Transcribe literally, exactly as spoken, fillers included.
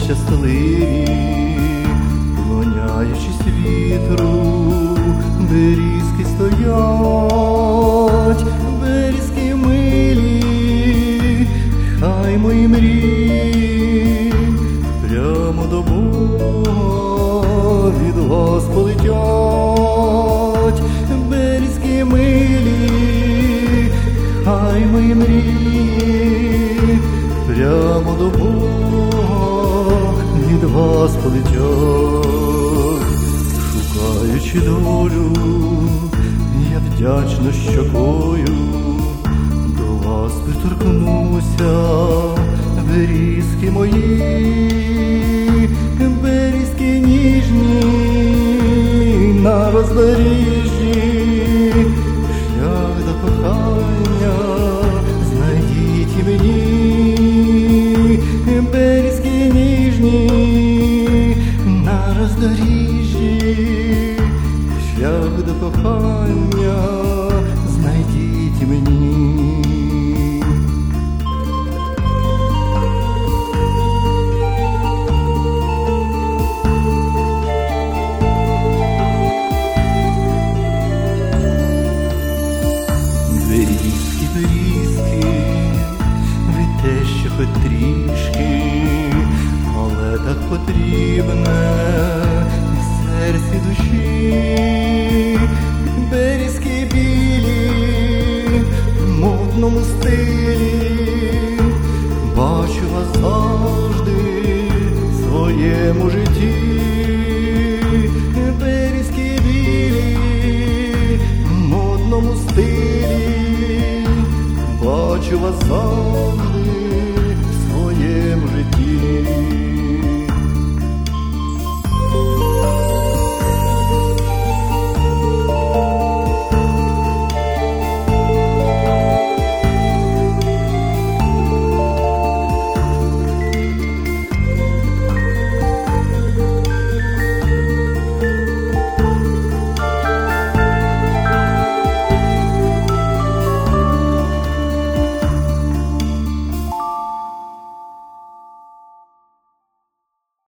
щасливі, вклоняючись вітру, берізки стоять, берізки милі, хай мої мрії прямо до Бога від вас полетять. Берізки милі, хай мої мрії прямо до Бога від вас полетять. Шукаючи долю, я вдячно щокою до вас приторкнуся. Берізки мої, берізки ніжні на роздоріжжі, шлях до кохання знайдіть і мені. Берізки ніжні на роздоріжжі, шлях до кохання знайдіть і мені. Берізки, берізки, ви те, що хоч трішки, але так потрібне в серці душі. Берізки білі в модному стилі, бачу вас завжди в своєму житті. Берізки білі в модному стилі, бачу вас завжди